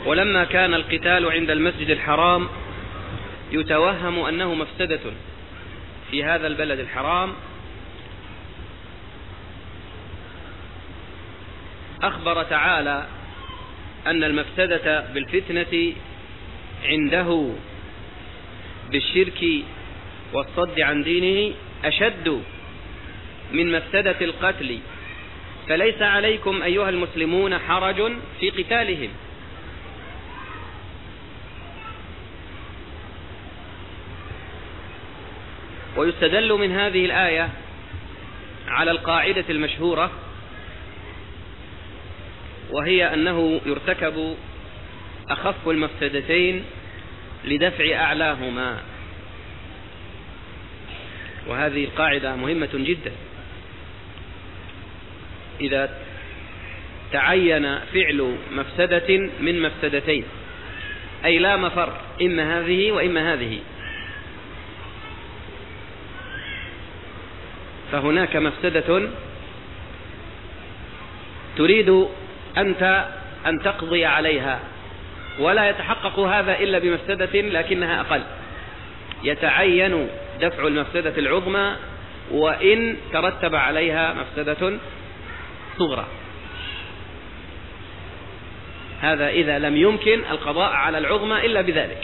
ولما كان القتال عند المسجد الحرام يتوهم أنه مفسدة في هذا البلد الحرام، أخبر تعالى أن المفسدة بالفتنة عنده بالشرك والصد عن دينه أشد من مفسدة القتل، فليس عليكم أيها المسلمون حرج في قتالهم. ويستدل من هذه الآية على القاعدة المشهورة، وهي أنه يرتكب أخف المفسدتين لدفع أعلاهما، وهذه القاعدة مهمة جدا. إذا تعين فعل مفسدة من مفسدتين، أي لا مفر، إما هذه وإما هذه، فهناك مفسدة تريد أنت أن تقضي عليها، ولا يتحقق هذا إلا بمفسدة لكنها أقل، يتعين دفع المفسدة العظمى وإن ترتب عليها مفسدة صغرى. هذا إذا لم يمكن القضاء على العظمى إلا بذلك.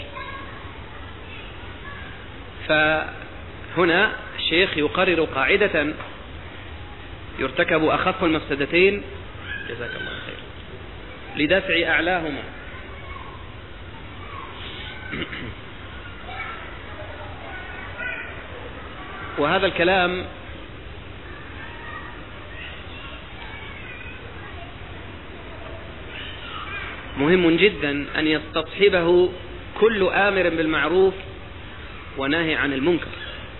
فهنا الشيخ يقرر قاعدة: يرتكب أخف المفسدتين، جزاك الله خير، لدفع أعلاهما. وهذا الكلام مهم جدا أن يستصحبه كل آمر بالمعروف وناهي عن المنكر.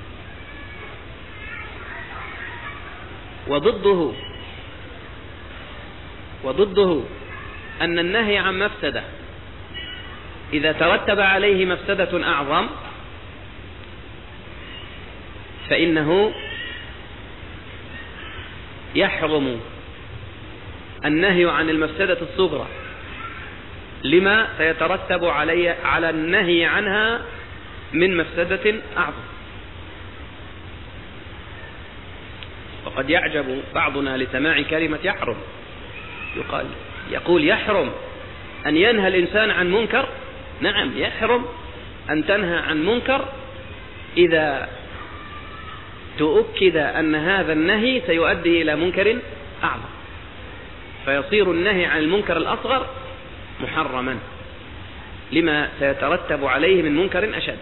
وضده أن النهي عن مفسدة إذا ترتب عليه مفسدة أعظم فإنه يحرم النهي عن المفسدة الصغرى لما سيترتب على النهي عنها من مفسدة أعظم. وقد يعجب بعضنا لسماع كلمة يحرم، يقول يحرم أن ينهى الإنسان عن منكر. نعم، يحرم أن تنهى عن منكر إذا تؤكد أن هذا النهي سيؤدي إلى منكر أعظم، فيصير النهي عن المنكر الأصغر محرما لما سيترتب عليه من منكر أشد.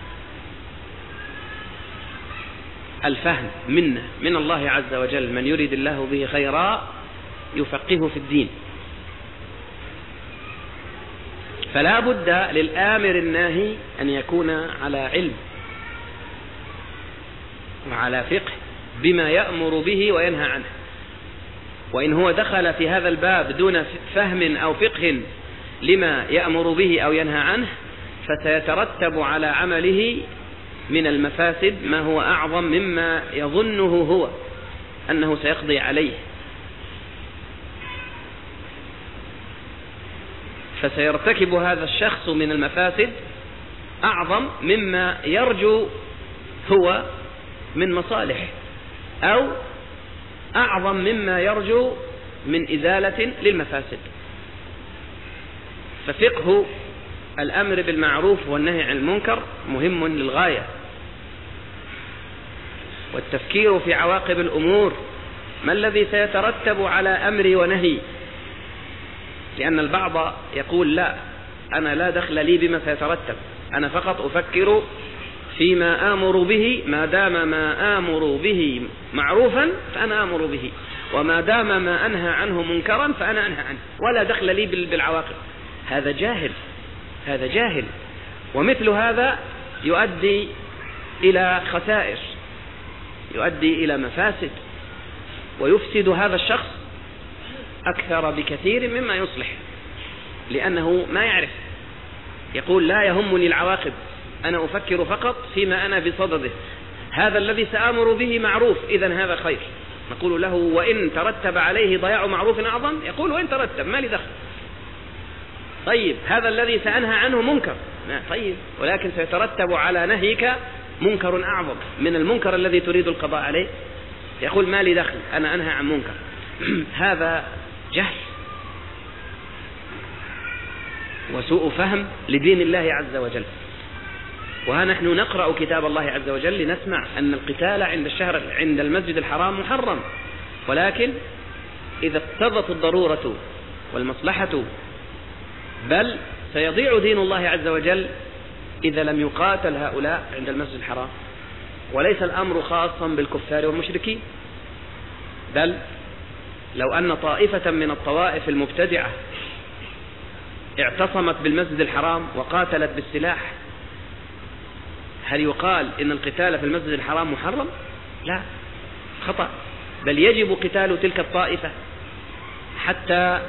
الفهم من الله عز وجل: من يريد الله به خيرا يفقهه في الدين. فلا بد للآمر الناهي أن يكون على علم وعلى فقه بما يأمر به وينهى عنه. وإن هو دخل في هذا الباب دون فهم أو فقه لما يأمر به أو ينهى عنه فسيترتب على عمله من المفاسد ما هو أعظم مما يظنه هو أنه سيقضي عليه، فسيرتكب هذا الشخص من المفاسد أعظم مما يرجو هو من مصالح، أو أعظم مما يرجو من إزالة للمفاسد. ففقه الأمر بالمعروف والنهي عن المنكر مهم للغاية، والتفكير في عواقب الأمور، ما الذي سيترتب على أمري ونهي، لأن البعض يقول لا، أنا لا دخل لي بما سيترتب، أنا فقط أفكر فيما آمر به، ما دام ما آمر به معروفا فأنا آمر به، وما دام ما أنهى عنه منكرا فأنا أنهى عنه، ولا دخل لي بالعواقب. هذا جاهل، ومثل هذا يؤدي إلى خسائر، يؤدي إلى مفاسد، ويفسد هذا الشخص أكثر بكثير مما يصلح، لأنه ما يعرف، يقول لا يهمني العواقب، أنا أفكر فقط فيما أنا بصدده، هذا الذي سآمر به معروف، إذن هذا خير. نقول له: وإن ترتب عليه ضياع معروف أعظم؟ يقول: وإن ترتب ما لي دخل. طيب هذا الذي سأنهى عنه منكر، طيب ولكن سيترتب على نهيك منكر أعظم من المنكر الذي تريد القضاء عليه. يقول ما لي دخل، أنا أنهى عن منكر. هذا جهل وسوء فهم لدين الله عز وجل. وها نحن نقرأ كتاب الله عز وجل لنسمع أن القتال عند المسجد الحرام محرم، ولكن إذا اقتضت الضرورة والمصلحة، بل سيضيع دين الله عز وجل إذا لم يقاتل هؤلاء عند المسجد الحرام. وليس الأمر خاصا بالكفار والمشركين، بل لو أن طائفة من الطوائف المبتدعة اعتصمت بالمسجد الحرام وقاتلت بالسلاح، هل يقال إن القتال في المسجد الحرام محرم؟ لا، خطأ، بل يجب قتال تلك الطائفة حتى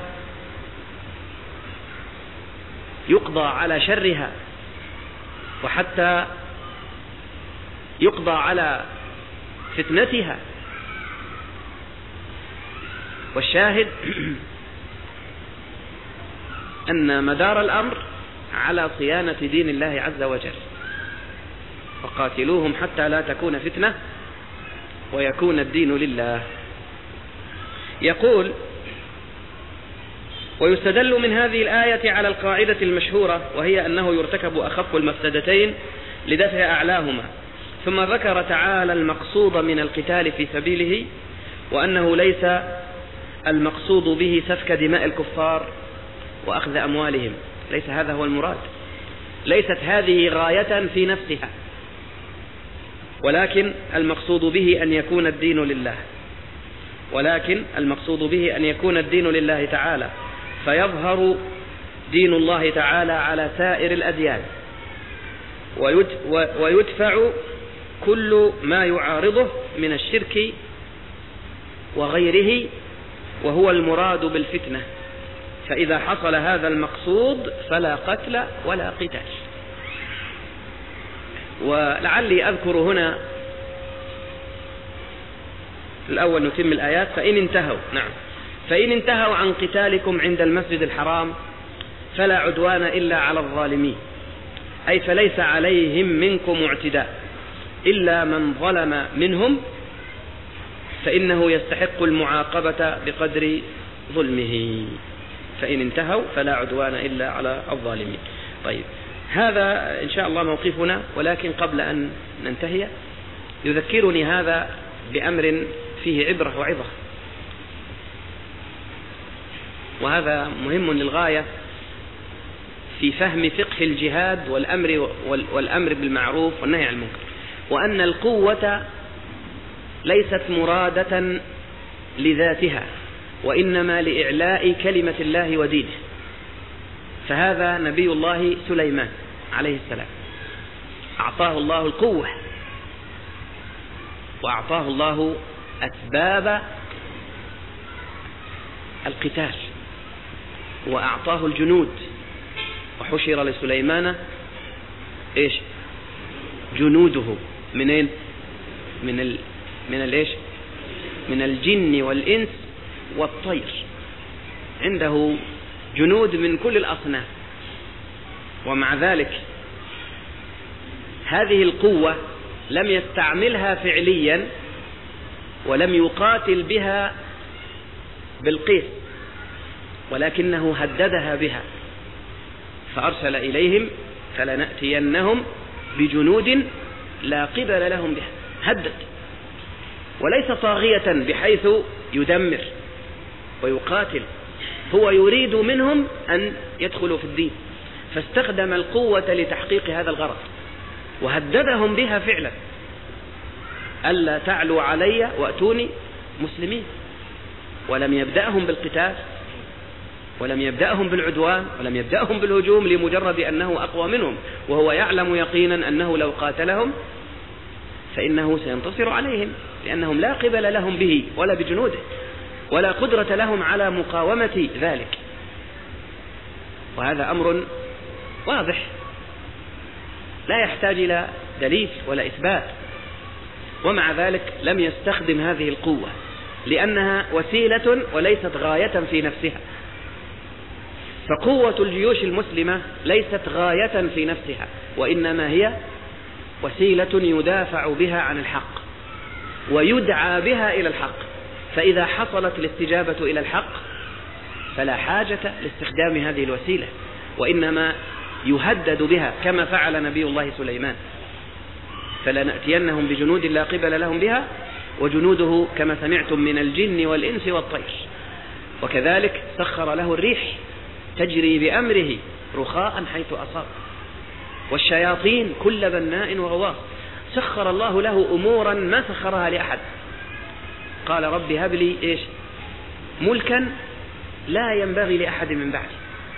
يقضى على شرها وحتى يقضى على فتنتها. والشاهد أن مدار الأمر على صيانة دين الله عز وجل، وقاتلوهم حتى لا تكون فتنة ويكون الدين لله. يقول: ويستدل من هذه الآية على القاعدة المشهورة، وهي أنه يرتكب أخف المفسدتين لدفع أعلاهما. ثم ذكر تعالى المقصود من القتال في سبيله، وأنه ليس المقصود به سفك دماء الكفار وأخذ أموالهم، ليس هذا هو المراد، ليست هذه غاية في نفسها، ولكن المقصود به أن يكون الدين لله، لله تعالى، فيظهر دين الله تعالى على سائر الأديان، ويدفع كل ما يعارضه من الشرك وغيره، وهو المراد بالفتنة. فإذا حصل هذا المقصود فلا قتل ولا قتال. ولعلي أذكر هنا الأول نتم الآيات. فإن انتهوا عن قتالكم عند المسجد الحرام فلا عدوان إلا على الظالمين، أي فليس عليهم منكم اعتداء إلا من ظلم منهم، فإنه يستحق المعاقبة بقدر ظلمه. فإن انتهوا فلا عدوان إلا على الظالمين. طيب، هذا إن شاء الله موقفنا، ولكن قبل أن ننتهي يذكرني هذا بأمر فيه عبرة وعظة، وهذا مهم للغاية في فهم فقه الجهاد والأمر بالمعروف والنهي عن المنكر، وأن القوة ليست مرادة لذاتها، وإنما لإعلاء كلمة الله ودينه. فهذا نبي الله سليمان عليه السلام أعطاه الله القوة، وأعطاه الله أسباب القتال، وأعطاه الجنود. وحشر لسليمان جنوده منين؟ من الجن والإنس والطير، عنده جنود من كل الأصناف. ومع ذلك هذه القوة لم يستعملها فعليا، ولم يقاتل بها بالقيس، ولكنه هددها بها، فأرسل إليهم فلنأتينهم بجنود لا قبل لهم بها. هدد، وليس طاغية بحيث يدمر ويقاتل، هو يريد منهم أن يدخلوا في الدين، فاستخدم القوة لتحقيق هذا الغرض، وهددهم بها فعلا: ألا تعلوا علي وأتوني مسلمين. ولم يبدأهم بالقتال، ولم يبدأهم بالعدوان، ولم يبدأهم بالهجوم لمجرد أنه أقوى منهم، وهو يعلم يقينا أنه لو قاتلهم فإنه سينتصر عليهم، لأنهم لا قبل لهم به ولا بجنوده، ولا قدرة لهم على مقاومة ذلك. وهذا أمر واضح لا يحتاج إلى دليل ولا إثبات. ومع ذلك لم يستخدم هذه القوة، لأنها وسيلة وليست غاية في نفسها. فقوة الجيوش المسلمة ليست غاية في نفسها، وإنما هي وسيلة يدافع بها عن الحق ويدعى بها إلى الحق. فإذا حصلت الاستجابة إلى الحق فلا حاجة لاستخدام هذه الوسيلة، وإنما يهدد بها كما فعل نبي الله سليمان: فلنأتينهم بجنود لا قبل لهم بها وجنوده كما سمعتم من الجن والإنس والطير. وكذلك سخر له الريح تجري بأمره رخاء حيث أصاب، والشياطين كل بناء وغواص. سخر الله له أمورا ما سخرها لأحد. قال: رب هب لي إيش؟ ملكا لا ينبغي لأحد من بعدي.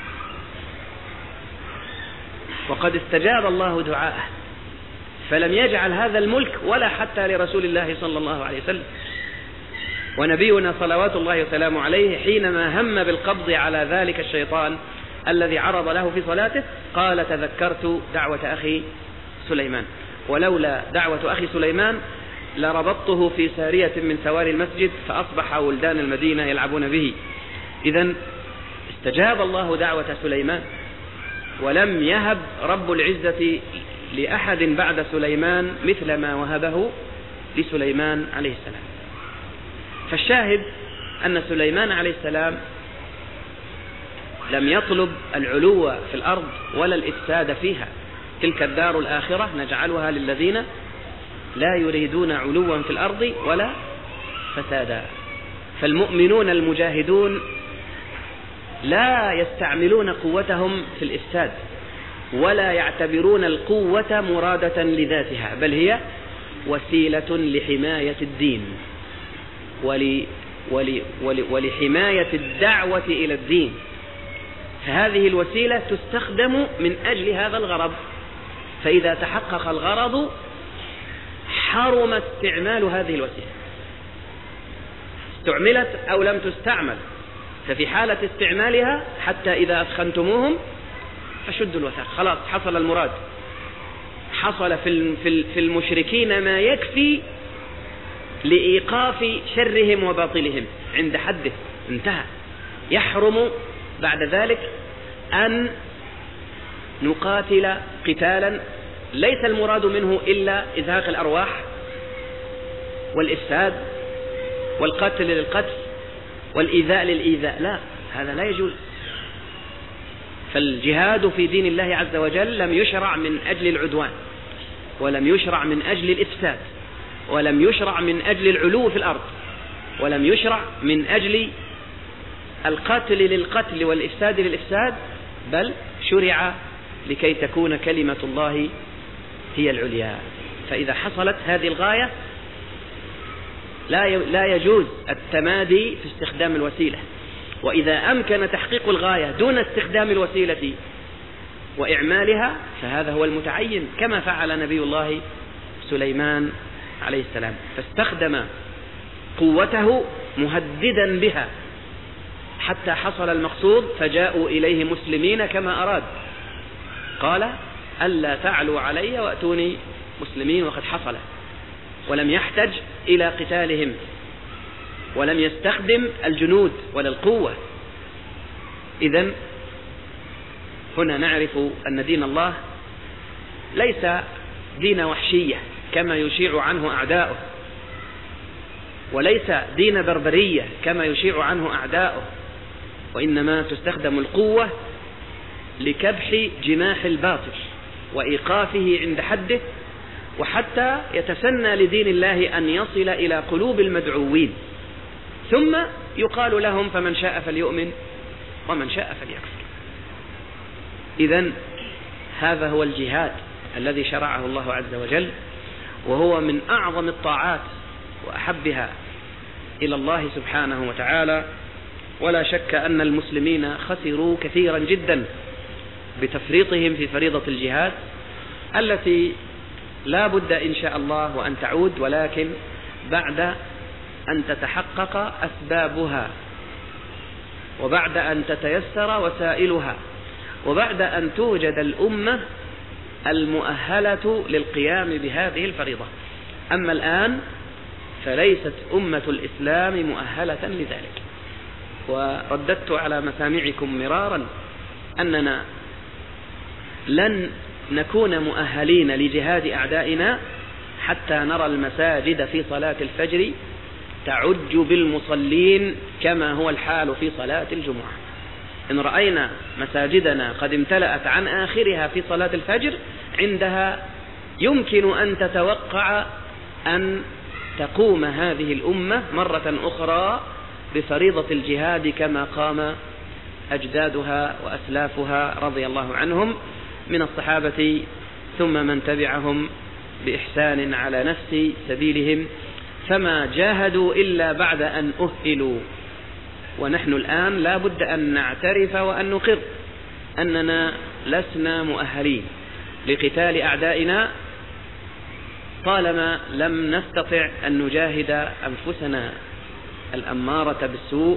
وقد استجاب الله دعاءه، فلم يجعل هذا الملك ولا حتى لرسول الله صلى الله عليه وسلم. ونبينا صلوات الله وسلامه عليه حينما هم بالقبض على ذلك الشيطان الذي عرض له في صلاته قال: تذكرت دعوة أخي سليمان، ولولا دعوة أخي سليمان لربطته في سارية من سواري المسجد فأصبح ولدان المدينة يلعبون به. إذن استجاب الله دعوة سليمان، ولم يهب رب العزة لأحد بعد سليمان مثل ما وهبه لسليمان عليه السلام. فالشاهد أن سليمان عليه السلام لم يطلب العلو في الأرض ولا الإفساد فيها. تلك الدار الآخرة نجعلها للذين لا يريدون علوا في الأرض ولا فسادا. فالمؤمنون المجاهدون لا يستعملون قوتهم في الإفساد ولا يعتبرون القوة مرادة لذاتها، بل هي وسيلة لحماية الدين ولحماية الدعوة إلى الدين. فهذه الوسيلة تستخدم من أجل هذا الغرض، فإذا تحقق الغرض حرم استعمال هذه الوسيلة، استعملت أو لم تستعمل. ففي حالة استعمالها حتى إذا أثخنتموهم فشدوا الوثاق، خلاص حصل المراد، حصل في المشركين ما يكفي لإيقاف شرهم وباطلهم عند حده، انتهى. يحرم بعد ذلك أن نقاتل قتالا ليس المراد منه إلا إزهاق الأرواح والإفساد والقتل للقتل والإيذاء للإيذاء، لا، هذا لا يجوز. فالجهاد في دين الله عز وجل لم يشرع من أجل العدوان، ولم يشرع من أجل الإفساد، ولم يشرع من أجل العلو في الأرض، ولم يشرع من أجل القتل للقتل والإفساد للإفساد، بل شرع لكي تكون كلمة الله هي العليا. فإذا حصلت هذه الغاية لا يجوز التمادي في استخدام الوسيلة، وإذا أمكن تحقيق الغاية دون استخدام الوسيلة وإعمالها فهذا هو المتعين، كما فعل نبي الله سليمان عليه السلام، فاستخدم قوته مهددا بها حتى حصل المقصود، فجاءوا إليه مسلمين كما أراد. قال: ألا تعلوا علي وأتوني مسلمين، وقد حصل، ولم يحتج إلى قتالهم، ولم يستخدم الجنود ولا القوة. إذن هنا نعرف أن دين الله ليس دين وحشية كما يشيع عنه أعداؤه، وليس دين بربرية كما يشيع عنه أعداؤه، وإنما تستخدم القوة لكبح جماح الباطل وإيقافه عند حده، وحتى يتسنى لدين الله أن يصل إلى قلوب المدعوين، ثم يقال لهم: فمن شاء فليؤمن ومن شاء فليكفر. إذن هذا هو الجهاد الذي شرعه الله عز وجل، وهو من أعظم الطاعات وأحبها إلى الله سبحانه وتعالى. ولا شك أن المسلمين خسروا كثيرا جدا بتفريطهم في فريضة الجهاد، التي لا بد إن شاء الله وأن تعود، ولكن بعد أن تتحقق أسبابها، وبعد أن تتيسر وسائلها، وبعد أن توجد الأمة المؤهلة للقيام بهذه الفريضة. أما الآن فليست أمة الإسلام مؤهلة لذلك. ورددت على مسامعكم مرارا أننا لن نكون مؤهلين لجهاد أعدائنا حتى نرى المساجد في صلاة الفجر تعج بالمصلين كما هو الحال في صلاة الجمعة. إن رأينا مساجدنا قد امتلأت عن آخرها في صلاة الفجر، عندها يمكن أن تتوقع أن تقوم هذه الأمة مرة أخرى بفريضة الجهاد كما قام أجدادها وأسلافها رضي الله عنهم من الصحابة ثم من تبعهم بإحسان على نفس سبيلهم، فما جاهدوا إلا بعد أن أهلوا. ونحن الآن لا بد أن نعترف وأن نقر أننا لسنا مؤهلين لقتال أعدائنا طالما لم نستطع أن نجاهد أنفسنا الأمارة بالسوء،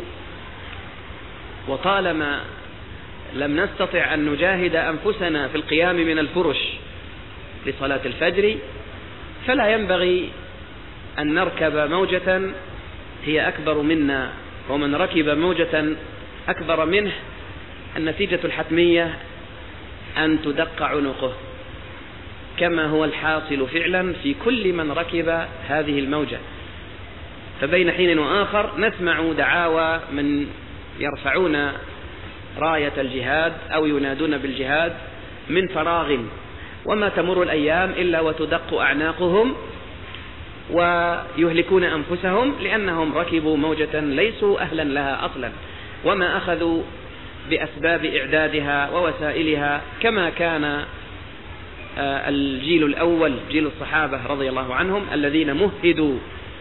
وطالما لم نستطع أن نجاهد أنفسنا في القيام من الفرش لصلاة الفجر، فلا ينبغي أن نركب موجة هي أكبر منا، ومن ركب موجة أكبر منه النتيجة الحتمية أن تدق عنقه، كما هو الحاصل فعلا في كل من ركب هذه الموجة. فبين حين وآخر نسمع دعاوى من يرفعون راية الجهاد أو ينادون بالجهاد من فراغ، وما تمر الأيام إلا وتدق أعناقهم ويهلكون أنفسهم لأنهم ركبوا موجة ليسوا أهلا لها أصلا، وما أخذوا بأسباب إعدادها ووسائلها كما كان الجيل الأول جيل الصحابة رضي الله عنهم الذين مهدوا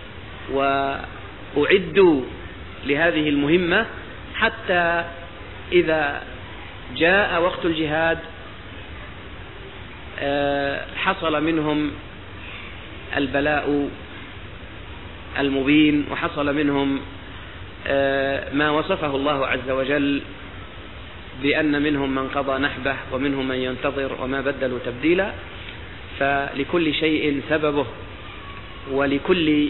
وأعدوا لهذه المهمة، حتى إذا جاء وقت الجهاد حصل منهم البلاء المبين، وحصل منهم ما وصفه الله عز وجل بأن منهم من قضى نحبه ومنهم من ينتظر وما بدلوا تبديلا. فلكل شيء سببه ولكل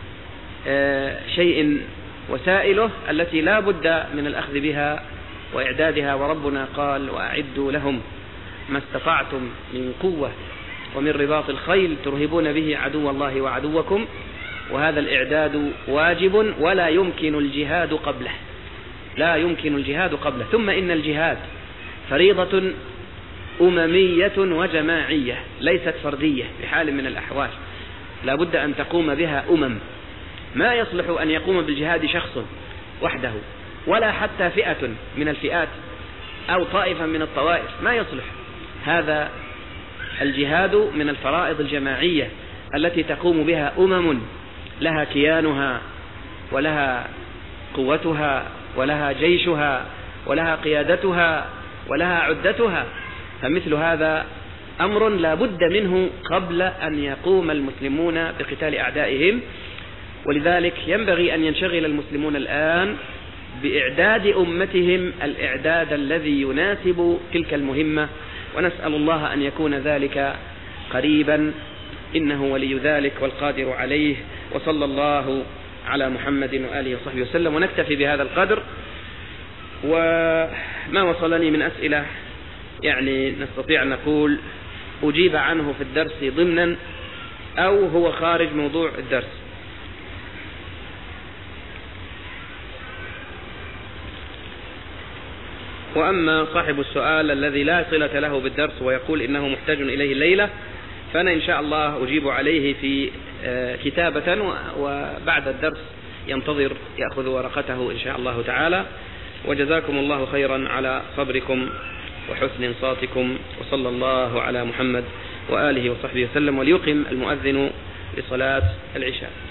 شيء وسائله التي لا بد من الأخذ بها وإعدادها. وربنا قال: وأعدوا لهم ما استطعتم من قوة ومن رباط الخيل ترهبون به عدو الله وعدوكم. وهذا الإعداد واجب ولا يمكن الجهاد قبله، لا يمكن الجهاد قبله. ثم إن الجهاد فريضة أممية وجماعية ليست فردية بحال من الأحوال، لا بد أن تقوم بها أمم. ما يصلح أن يقوم بالجهاد شخص وحده ولا حتى فئة من الفئات أو طائفة من الطوائف، ما يصلح. هذا الجهاد من الفرائض الجماعية التي تقوم بها أمم لها كيانها ولها قوتها ولها جيشها ولها قيادتها ولها عدتها. فمثل هذا أمر لا بد منه قبل أن يقوم المسلمون بقتال أعدائهم. ولذلك ينبغي أن ينشغل المسلمون الآن بإعداد أمتهم الإعداد الذي يناسب تلك المهمة، ونسأل الله أن يكون ذلك قريبا، إنه ولي ذلك والقادر عليه. وصلى الله على محمد وآله وصحبه وسلم. ونكتفي بهذا القدر. وما وصلني من أسئلة يعني نستطيع أن نقول أجيب عنه في الدرس ضمنا أو هو خارج موضوع الدرس. وأما صاحب السؤال الذي لا صلة له بالدرس ويقول إنه محتاج إليه الليلة، فأنا إن شاء الله أجيب عليه في كتابة، وبعد الدرس ينتظر يأخذ ورقته إن شاء الله تعالى. وجزاكم الله خيرا على صبركم وحسن إنصاتكم، وصلى الله على محمد وآله وصحبه وسلم. وليقم المؤذن لصلاة العشاء.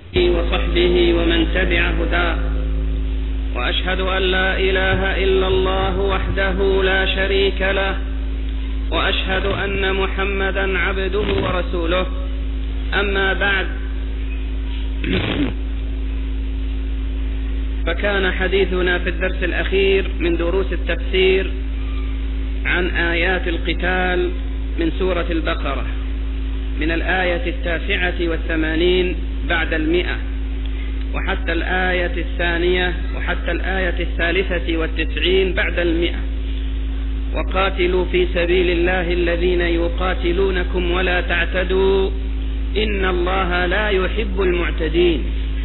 وصحبه ومن تبع هداه، وأشهد أن لا إله إلا الله وحده لا شريك له، وأشهد أن محمدا عبده ورسوله. أما بعد، فكان حديثنا في الدرس الأخير من دروس التفسير عن آيات القتال من سورة البقرة، من الآية 89 بعد 100 وحتى الآية 2 وحتى الآية 93 بعد 100. وقاتلوا في سبيل الله الذين يقاتلونكم ولا تعتدوا إن الله لا يحب المعتدين،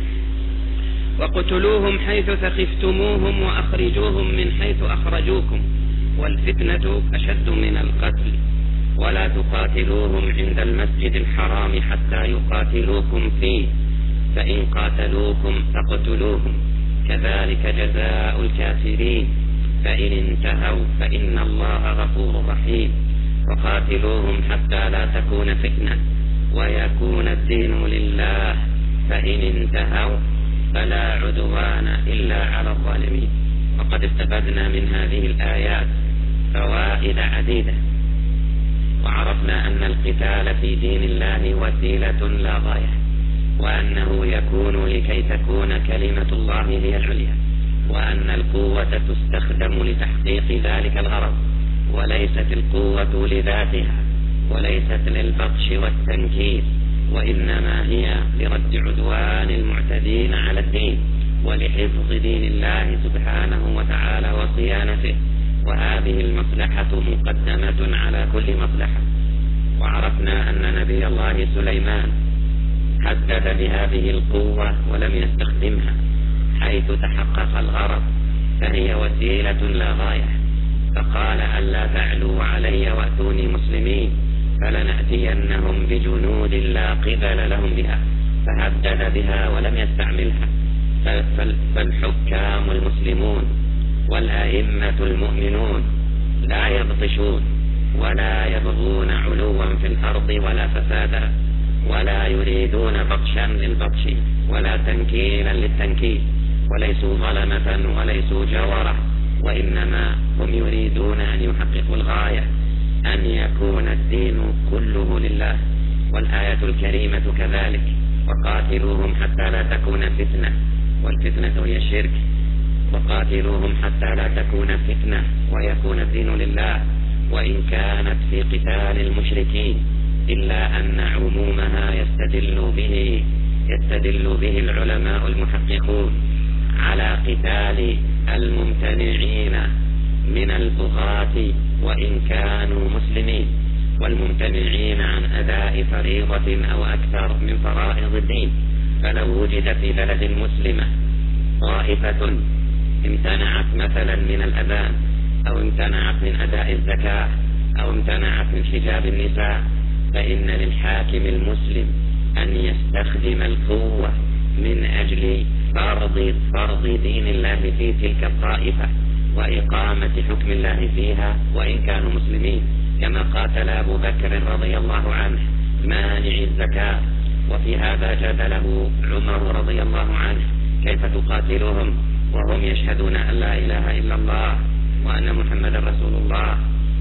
وقتلوهم حيث ثقفتموهم وأخرجوهم من حيث أخرجوكم والفتنة أشد من القتل ولا تقاتلوهم عند المسجد الحرام حتى يقاتلوكم فيه فإن قاتلوكم فاقتلوهم كذلك جزاء الكافرين فإن انتهوا فإن الله غفور رحيم. وقاتلوهم حتى لا تكون فتنة ويكون الدين لله فإن انتهوا فلا عدوان إلا على الظالمين. وقد استفدنا من هذه الآيات فوائد عديدة، وعرفنا أن القتال في دين الله وسيلة لا غاية، وأنه يكون لكي تكون كلمة الله هي العليا، وأن القوة تستخدم لتحقيق ذلك الغرض، وليست القوة لذاتها، وليست للبطش والتنكيل، وإنما هي لرد عدوان المعتدين على الدين ولحفظ دين الله سبحانه وتعالى وصيانته، وهذه المصلحة مقدمة على كل مصلحة. وعرفنا أن نبي الله سليمان حدد بهذه القوة ولم يستخدمها حيث تحقق الغرض، فهي وسيلة لا غاية، فقال ألا تعلوا علي وأتوني مسلمين فلنأتينهم بجنود لا قبل لهم بها، فهدد بها ولم يستعملها. فالحكام المسلمون والأئمة المؤمنون لا يبطشون ولا يبغون علوا في الأرض ولا فسادا، ولا يريدون بطشا للبطش ولا تنكيلا للتنكيل، وليسوا ظلمة وليسوا جورة، وإنما هم يريدون أن يحققوا الغاية، أن يكون الدين كله لله. والآية الكريمة كذلك: وقاتلوهم حتى لا تكون فتنة، والفتنة هي الشرك، وقاتلوهم حتى لا تكون فتنة ويكون الدين لله، وإن كانت في قتال المشركين، إلا أن عمومها يستدل به العلماء المحققون على قتال الممتنعين من البغاة وإن كانوا مسلمين، والممتنعين عن أداء فريضة أو أكثر من فرائض الدين. فلو وجد في بلد مسلمة طائفة امتنعت مثلا من الأذان، أو امتنعت من أداء الزكاة، أو امتنعت من حجاب النساء، فإن للحاكم المسلم أن يستخدم القوة من أجل فرض دين الله في تلك الطائفة وإقامة حكم الله فيها وإن كانوا مسلمين، كما قاتل أبو بكر رضي الله عنه مانع الزكاة، وفي هذا جادله عمر رضي الله عنه: كيف تقاتلهم وهم يشهدون أن لا إله إلا الله وأن محمد رسول الله؟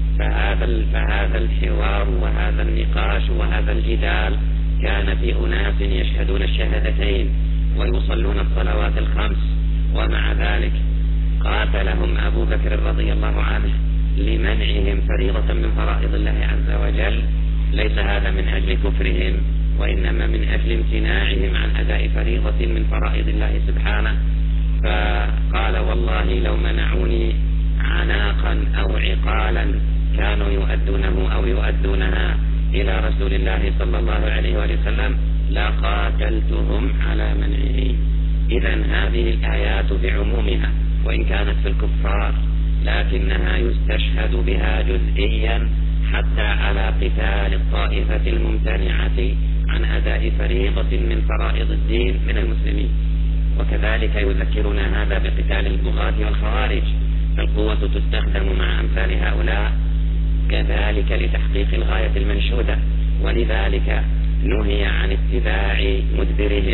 فهذا الحوار وهذا النقاش وهذا الجدال كان في أناس يشهدون الشهادتين ويصلون الصلوات الخمس، ومع ذلك قاتلهم أبو بكر رضي الله عنه لمنعهم فريضة من فرائض الله عز وجل. ليس هذا من أجل كفرهم، وإنما من أجل امتناعهم عن أداء فريضة من فرائض الله سبحانه. فقال: والله لو منعوني عناقا أو عقالا كانوا يؤدونه أو يؤدونها إلى رسول الله صلى الله عليه وسلم لقاتلتهم على منعه. إذن هذه الآيات بعمومها وإن كانت في الكفار، لكنها يستشهد بها جزئيا حتى على قتال الطائفة الممتنعة عن أداء فريضة من فرائض الدين من المسلمين. وكذلك يذكرنا هذا بقتال البغاة والخوارج، فالقوة تستخدم مع أمثال هؤلاء كذلك لتحقيق الغاية المنشودة، ولذلك نهي عن اتباع مدبرهم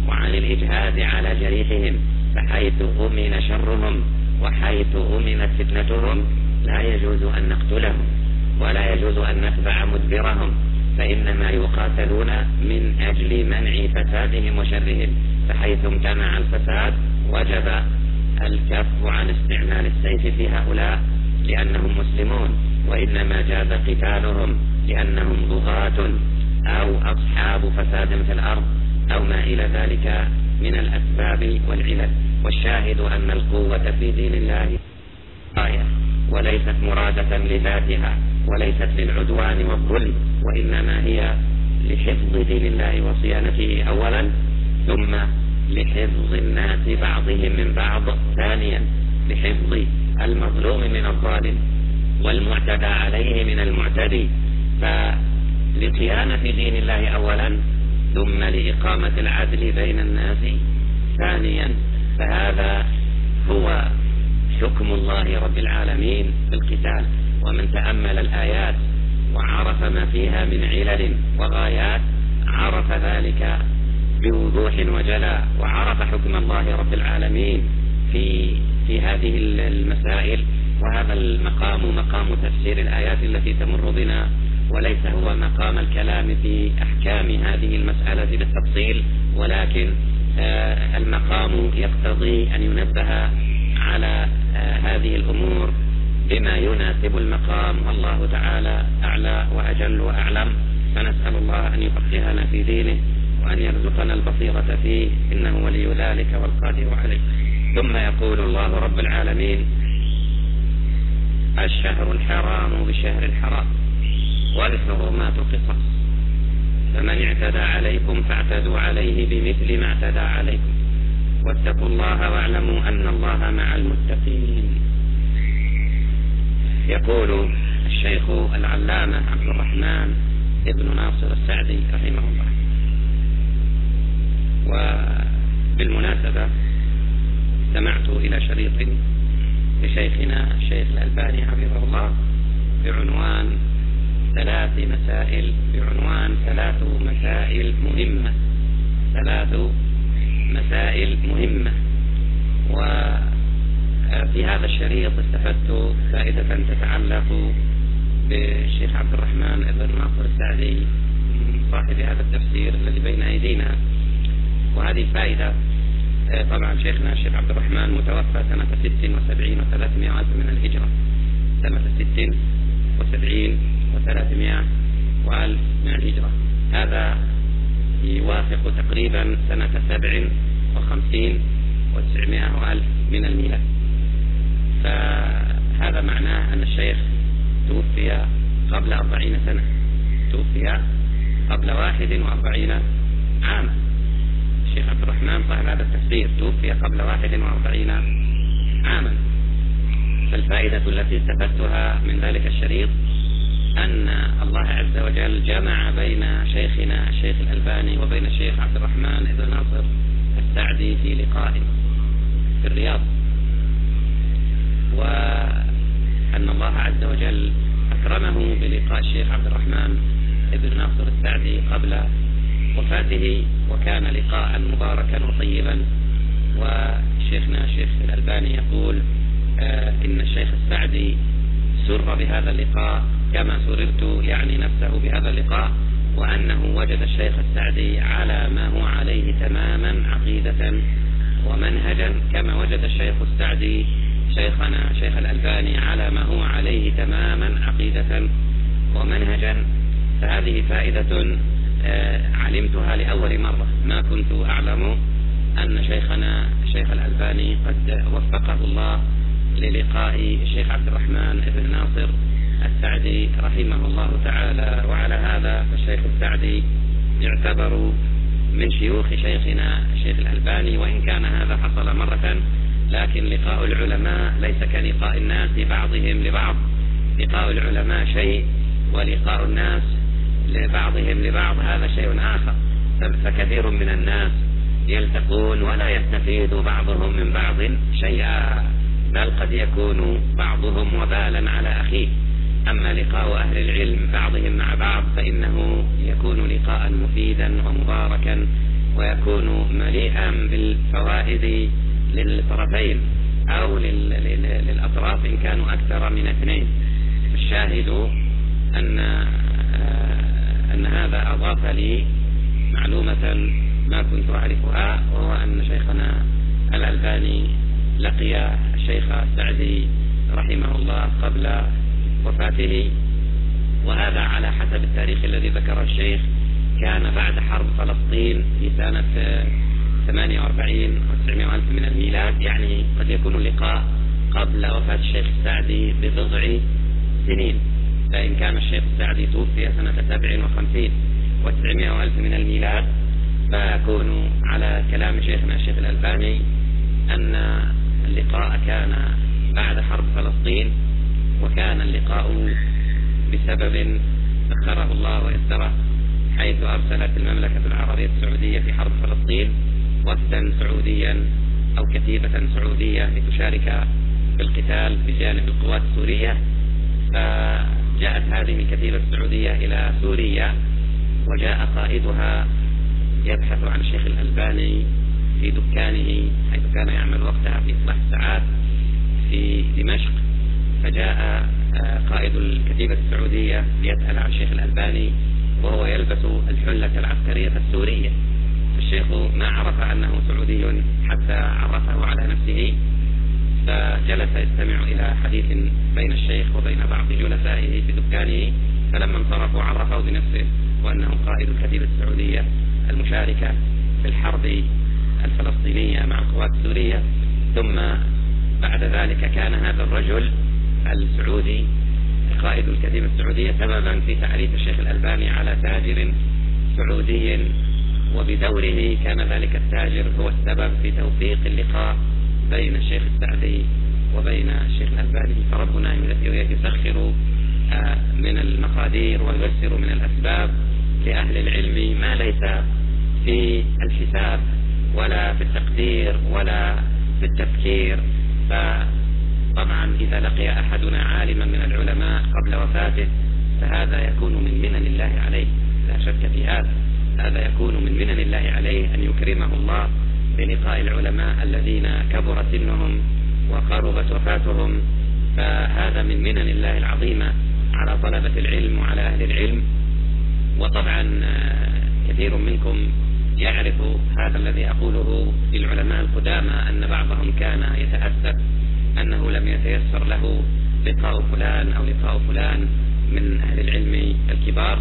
وعن الإجهاد على جريحهم، فحيث أمن شرهم وحيث أمنت فتنتهم لا يجوز أن نقتلهم ولا يجوز أن نتبع مدبرهم، فإنما يقاتلون من أجل منع فسادهم وشرهم، فحيث امتنع الفساد وجب الكف عن استعمال السيف في هؤلاء لأنهم مسلمون، وإنما جاز قتالهم لأنهم بغاة أو أصحاب فساد في الأرض أو ما إلى ذلك من الأسباب والعلل. والشاهد أن القوة في دين الله آية وليست مرادة لذاتها وليست للعدوان والظلم، وإنما هي لحفظ دين الله وصيانته أولا، ثم لحفظ الناس بعضهم من بعض ثانيا، لحفظ المظلوم من الظالم والمعتدى عليه من المعتدي، فلصيانة دين الله أولا ثم لإقامة العدل بين الناس ثانيا. فهذا هو حكم الله رب العالمين في القتال. ومن تأمل الآيات وعرف ما فيها من علل وغايات عرف ذلك بوضوح وجلاء، وعرف حكم الله رب العالمين في هذه المسائل. وهذا المقام مقام تفسير الآيات التي تمر بنا، وليس هو مقام الكلام في أحكام هذه المسألة بالتفصيل، ولكن المقام يقتضي أن ينبه على هذه الأمور بما يناسب المقام، والله تعالى أعلى وأجل وأعلم. فنسأل الله أن يفقهنا في دينه وأن يرزقنا البصيرة فيه، إنه ولي ذلك والقادر عليه. ثم يقول الله رب العالمين: الشهر الحرام بشهر الحرام والحرمات قصاص، فمن اعتدى عليكم فاعتدوا عليه بمثل ما اعتدى عليكم، واتقوا الله واعلموا أن الله مع المتقين. يقول الشيخ العلامة عبد الرحمن ابن ناصر السعدي رحمه الله. وبالمناسبة استمعت إلى شريط لشيخنا الشيخ الألباني حفظه الله بعنوان ثلاث مسائل مهمة. وفي هذا الشريط استفدت فائدة تتعلق بالشيخ عبد الرحمن ابن ناصر السعدي صاحب هذا التفسير الذي بين أيدينا. وهذه الفائدة طبعا شيخنا الشيخ عبد الرحمن متوفى سنة 76 و300 من الهجرة، سنة 76 و300 وألف من الهجرة، هذا يوافق تقريبا سنة 57 و900 وألف من الميلاد. فهذا معناه أن الشيخ توفي قبل 40 سنة، توفي قبل 41 عاما. الشيخ عبد الرحمن صاحب هذا التفسير توفي قبل 41 عاما. فالفائدة التي استفدتها من ذلك الشريط أن الله عز وجل جمع بين شيخنا الشيخ الألباني وبين الشيخ عبد الرحمن ابن ناصر السعدي في لقاء في الرياض، وأن الله عز وجل أكرمه بلقاء الشيخ عبد الرحمن ابن ناصر السعدي قبل وفاته، وكان لقاء مباركا وطيبا. وشيخنا الشيخ الألباني يقول إن الشيخ السعدي سر بهذا اللقاء كما سررت، يعني نفسه بهذا اللقاء، وأنه وجد الشيخ السعدي على ما هو عليه تماما عقيدة ومنهجا، كما وجد الشيخ السعدي شيخنا شيخ الألباني على ما هو عليه تماما عقيدة ومنهجا. فهذه فائدة علمتها لأول مرة، ما كنت أعلم أن شيخنا الشيخ الألباني قد وفقه الله للقاء الشيخ عبد الرحمن ابن ناصر السعدي رحمه الله تعالى. وعلى هذا فالشيخ السعدي يعتبر من شيوخ شيخنا الشيخ الألباني، وإن كان هذا حصل مرة، لكن لقاء العلماء ليس كلقاء الناس بعضهم لبعض. لقاء العلماء شيء، ولقاء الناس لبعضهم لبعض هذا شيء آخر. فكثير من الناس يلتقون ولا يستفيد بعضهم من بعض شيئا، بل قد يكون بعضهم وبالا على أخيه. أما لقاء أهل العلم بعضهم مع بعض فإنه يكون لقاء مفيدا ومباركا ويكون مليئا بالفوائد للطرفين أو للأطراف إن كانوا أكثر من 2. الشاهد أن هذا أضاف لي معلومة ما كنت أعرفها، وهو أن شيخنا الألباني لقي الشيخ السعدي رحمه الله قبل وفاته، وهذا على حسب التاريخ الذي ذكره الشيخ كان بعد حرب فلسطين في سنة 48 و 900 ألف من الميلاد، يعني قد يكون اللقاء قبل وفاة الشيخ السعدي ببضع سنين. فإن كان الشيخ السعدي توفي سنة 57 و 900 ألف من الميلاد، فيكون على كلام شيخنا الشيخ الألباني أن اللقاء كان بعد حرب فلسطين، وكان اللقاء بسبب سخره الله ويسره، حيث أرسلت المملكة العربية السعودية في حرب فلسطين وفدا سعوديا أو كتيبة سعودية لتشارك في القتال بجانب القوات السورية. فجاءت هذه الكتيبة السعودية إلى سوريا، وجاء قائدها يبحث عن الشيخ الألباني في دكانه حيث كان يعمل وقتها في إصلاح الساعات في دمشق. فجاء قائد الكتيبة السعودية ليسأل عن الشيخ الألباني وهو يلبس الحلة العسكرية السورية. الشيخ ما عرف أنه سعودي حتى عرفه على نفسه، فجلس يستمع إلى حديث بين الشيخ وبين بعض جلسائه في دكانه، فلما انصرفوا عرفه بنفسه وأنه قائد الكتيبة السعودية المشاركة في الحرب الفلسطينية مع القوات السورية. ثم بعد ذلك كان هذا الرجل السعودي قائد الكتيبة السعودية سببا في تعريف الشيخ الألباني على تاجر سعودي، وبدوره كان ذلك التاجر هو السبب في توثيق اللقاء بين الشيخ السعدي وبين الشيخ الألباني. فربنا يسخر من المقادير وييسر من الأسباب لأهل العلم ما ليس في الحساب ولا في التقدير ولا في التفكير. فطبعا إذا لقي أحدنا عالما من العلماء قبل وفاته فهذا يكون من منن الله عليه، لا شك في هذا يكون من منن الله عليه أن يكرمه الله بلقاء العلماء الذين كبر سنهم وقربت وفاتهم. فهذا من منن الله العظيمة على طلبة العلم وعلى أهل العلم. وطبعا كثير منكم يعرف هذا الذي أقوله في العلماء القدامى، أن بعضهم كان يتأسف أنه لم يتيسر له لقاء فلان أو لقاء فلان من أهل العلم الكبار،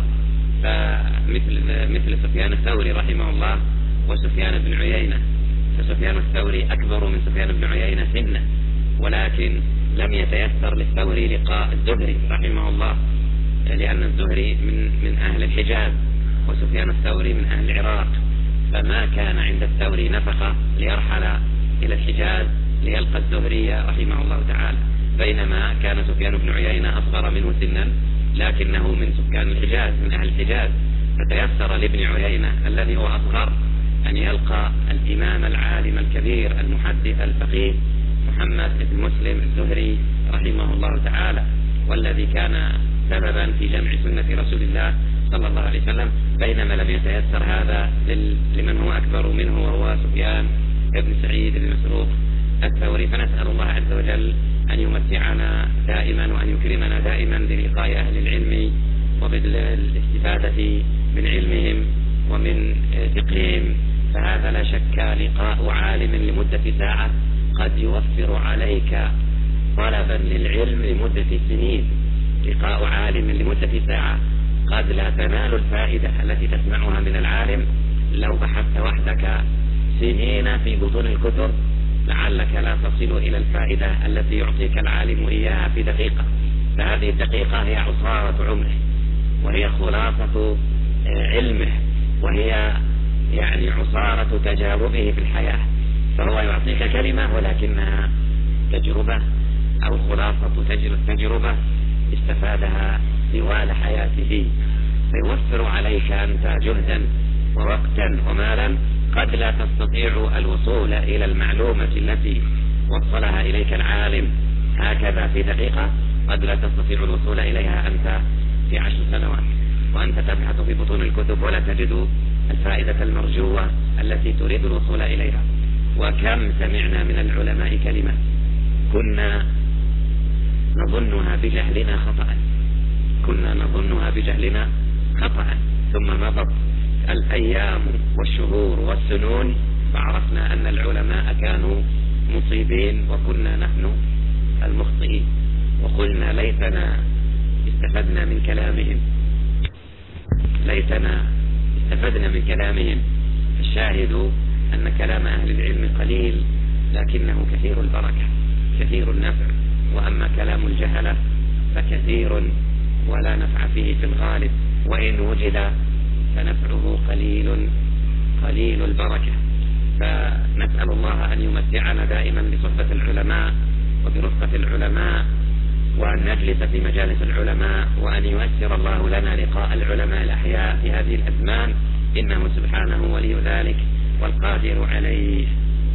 فمثل سفيان الثوري رحمه الله وسفيان بن عيينة. فسفيان الثوري أكبر من سفيان بن عيينة سنا، ولكن لم يتيسر للثوري لقاء الزهري رحمه الله، لأن الزهري من أهل الحجاز وسفيان الثوري من أهل العراق، فما كان عند الثوري نفقة ليرحل إلى الحجاز ليلقى الزهري رحمه الله تعالى، بينما كان سفيان بن عيينة أصغر منه سنا لكنه من سكان الحجاز من أهل الحجاز، فتيسر لابن عيينة الذي هو أصغر أن يلقى الإمام العالم الكبير المحدث الفقيه محمد بن مسلم الزهري رحمه الله تعالى، والذي كان سببا في جمع سنة رسول الله صلى الله عليه وسلم، بينما لم يتيسر هذا لمن هو أكبر منه وهو سفيان بن سعيد بن مسروق الثوري. فنسأل الله عز وجل أن يمتعنا دائما وأن يكرمنا دائما بلقاء أهل العلم وبالاستفادة من علمهم ومن فقههم. فهذا لا شك لقاء عالم لمدة ساعة قد يوفر عليك طلبا للعلم لمدة سنين. لقاء عالم لمدة ساعة قد لا تنال الفائدة التي تسمعها من العالم لو بحثت وحدك سنين في بطون الكتب، لعلك لا تصل إلى الفائدة التي يعطيك العالم إياها في دقيقة. فهذه الدقيقة هي عصارة عمره، وهي خلاصة علمه، وهي يعني عصارة تجاربه في الحياة. فهو يعطيك كلمة ولكنها تجربة أو خلاصة تجربة استفادها طوال حياته، فيوفر عليك أنت جهدا ووقتا ومالا قد لا تستطيع الوصول إلى المعلومة التي وصلها إليك العالم هكذا في دقيقة، قد لا تستطيع الوصول إليها أنت في 10 سنوات، وأنت تبحث في بطون الكتب ولا تجد الفائدة المرجوة التي تريد الوصول إليها. وكم سمعنا من العلماء كلمات كنا نظنها بجهلنا خطأ، ثم مضت الأيام والشهور والسنون فعرفنا أن العلماء كانوا مصيبين وكنا نحن المخطئين، وقلنا ليتنا استفدنا من كلامهم. الشاهد أن كلام أهل العلم قليل لكنه كثير البركة كثير النفع، وأما كلام الجهلة فكثير ولا نفع فيه في الغالب، وإن وجد فنفعه قليل البركة. فنسأل الله أن يمتعنا دائما بصحبة العلماء وبرفقة العلماء، وأن نجلس في مجالس العلماء، وأن ييسر الله لنا لقاء العلماء الأحياء في هذه الأزمان، إنه سبحانه ولي ذلك والقادر عليه.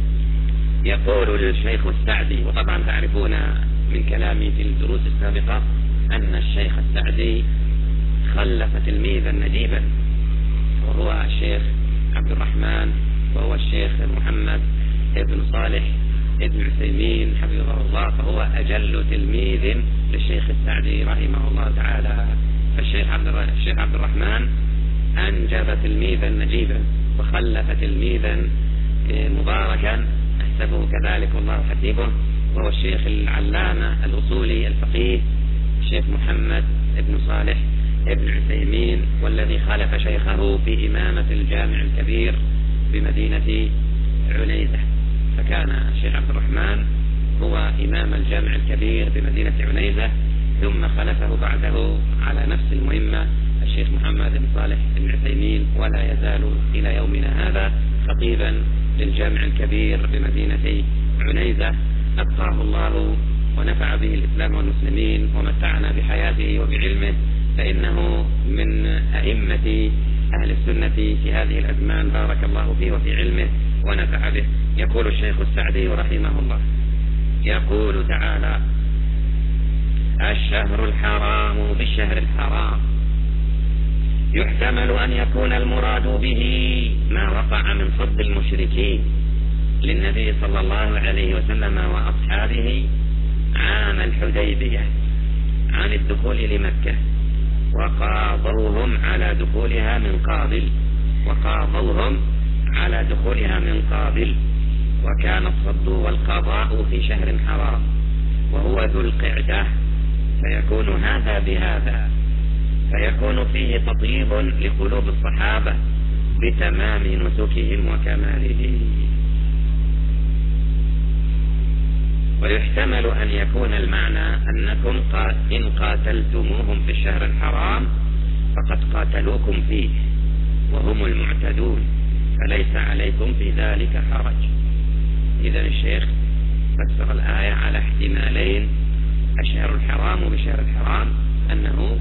يقول الشيخ السعدي، وطبعا تعرفون من كلامي في الدروس السابقة أن الشيخ السعدي خلف تلميذا نجيبا، وهو الشيخ عبد الرحمن، وهو الشيخ محمد ابن صالح ابن عثيمين حفظه الله، فهو أجل تلميذ للشيخ السعدي رحمه الله تعالى. فالشيخ عبد الرحمن أنجب تلميذا نجيبا وخلف تلميذا مباركا أحسبه كذلك والله حسيبه، وهو الشيخ العلامة الأصولي الفقيه الشيخ محمد ابن صالح ابن عثيمين، والذي خلف شيخه في إمامة الجامع الكبير بمدينة عنيزة. فكان الشيخ عبد الرحمن هو إمام الجامع الكبير بمدينة عنيزة، ثم خلفه بعده على نفس المهمة الشيخ محمد بن صالح بن عثيمين، ولا يزال إلى يومنا هذا خطيبا للجامع الكبير بمدينة عنيزة. أبقاه الله ونفع به الإسلام والمسلمين ومتعنا بحياته وبعلمه، فإنه من أئمة أهل السنة في هذه الأزمان، بارك الله فيه وفي علمه ونفع به. يقول الشيخ السعدي رحمه الله، يقول تعالى: الشهر الحرام بالشهر الحرام يحتمل أن يكون المراد به ما وقع من صد المشركين للنبي صلى الله عليه وسلم وأصحابه عام الحديبية عن الدخول لمكة، وقاضوهم على دخولها من قابل، وكان الصد والقضاء في شهر حرام وهو ذو القعدة، فيكون هذا بهذا، فيكون فيه تطيب لقلوب الصحابة بتمام نسكهم وكماله. ويحتمل أن يكون المعنى أنكم إن قاتلتموهم في الشهر الحرام فقد قاتلوكم فيه وهم المعتدون، فليس عليكم في ذلك حرج. إذن الشيخ فسر الآية على احتمالين: الشهر الحرام بشهر الحرام، أنه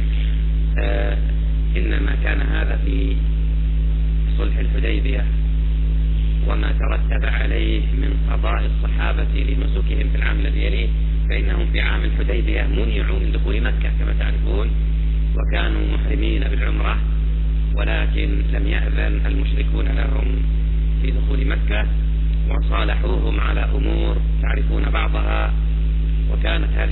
إنما كان هذا في صلح الحديبية وما ترتب عليه من قضاء الصحابة لنسكهم في العام الذي يليه، فإنهم في عام الحديبية منعوا من دخول مكة كما تعرفون، وكانوا محرمين بالعمرة، ولكن لم يأذن المشركون لهم في دخول مكة، وصالحوهم على أمور تعرفون بعضها. وكانت هذه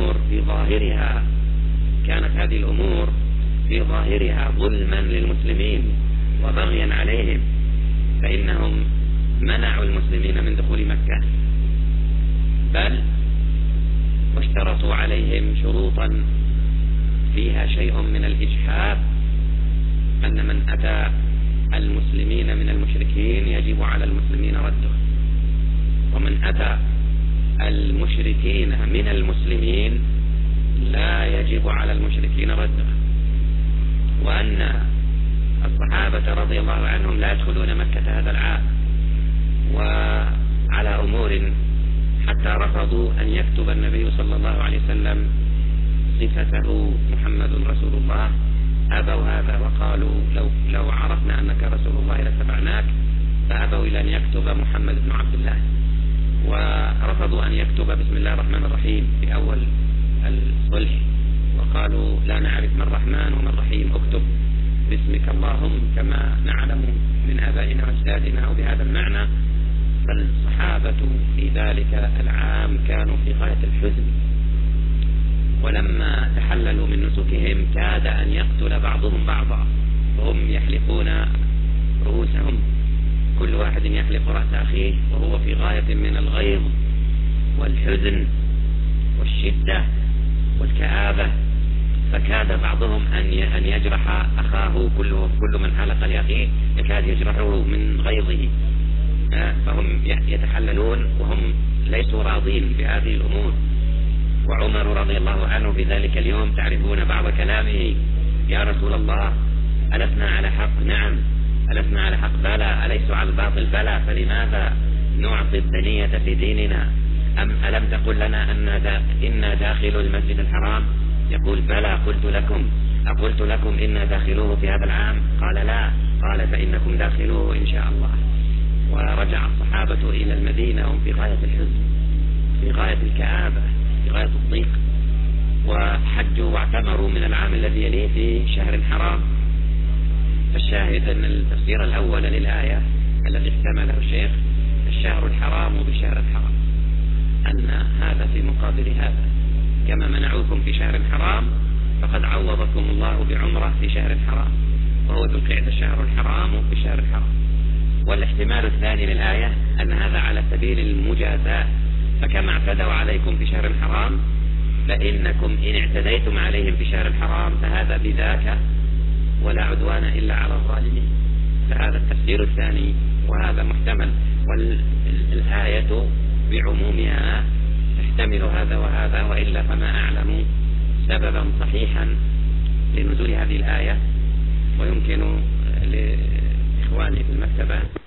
الأمور في ظاهرها ظلما للمسلمين وبغيا عليهم، فإنهم منعوا المسلمين من دخول مكة، بل واشترطوا عليهم شروطا فيها شيء من الإجحاف، أن من أتى المسلمين من المشركين يجب على المسلمين رده، ومن أتى المشركين من المسلمين لا يجب على المشركين رده، وأن الصحابة رضي الله عنهم لا يدخلون مكة هذا العام، وعلى أمور حتى رفضوا أن يكتب النبي صلى الله عليه وسلم صفته محمد رسول الله، أبوا هذا وقالوا لو عرفنا أنك رسول الله لاتبعناك، فأبوا إلى أن يكتب محمد بن عبد الله، ورفضوا أن يكتب بسم الله الرحمن الرحيم في أول الصلح، وقالوا لا نعرف من الرحمن ومن الرحيم، اكتب باسمك اللهم كما نعلم من آبائنا وأجدادنا وبهذا المعنى، فالصحابة في ذلك العام كانوا في غاية الحزن، ولما تحللوا من نسكهم كاد أن يقتل بعضهم بعضا، وهم يحلقون رؤوسهم، كل واحد يحلق رأس أخيه وهو في غاية من الغيظ والحزن والشدة والكآبة، فكاد بعضهم أن يجرح أخاه، كل من حلق لأخيه يكاد يجرحه من غيظه، فهم يتحللون وهم ليسوا راضين بهذه الأمور. وعمر رضي الله عنه في ذلك اليوم تعرفون بعض كلامه: يا رسول الله ألسنا على حق؟ نعم. ألسنا على حق؟ بلى. أليس على الباطل؟ بلى. فلماذا نعطي الدنية في ديننا؟ ألم تقل لنا إنا داخل المسجد الحرام؟ يقول: بلى، قلت لكم. أقلت لكم إنا داخلوه في هذا العام؟ قال: لا. قال: فإنكم داخلوه إن شاء الله. ورجع الصحابة إلى المدينة هم في غاية الحزن، في غاية الكآبة، في غاية الضيق، وحجوا واعتمروا من العام الذي يليه في شهر حرام. فالشاهد أن التفسير الأول للآية الذي احتمله الشيخ الشهر الحرام بشهر الحرام، أن هذا في مقابل هذا، كما منعوكم في شهر حرام فقد عوضكم الله بعمرة في شهر حرام، وهو ذو القعدة الشهر الحرام في شهر الحرام. والاحتمال الثاني للآية أن هذا على سبيل المجازاة، فكما اعتدوا عليكم في شهر الحرام فإنكم إن اعتديتم عليهم في شهر الحرام فهذا بذاك، ولا عدوان إلا على الظالمين. فهذا التفسير الثاني وهذا محتمل، والآية بعمومها تحتمل هذا وهذا، وإلا فما أعلم سببا صحيحا لنزول هذه الآية، ويمكن لإخواني في المكتبة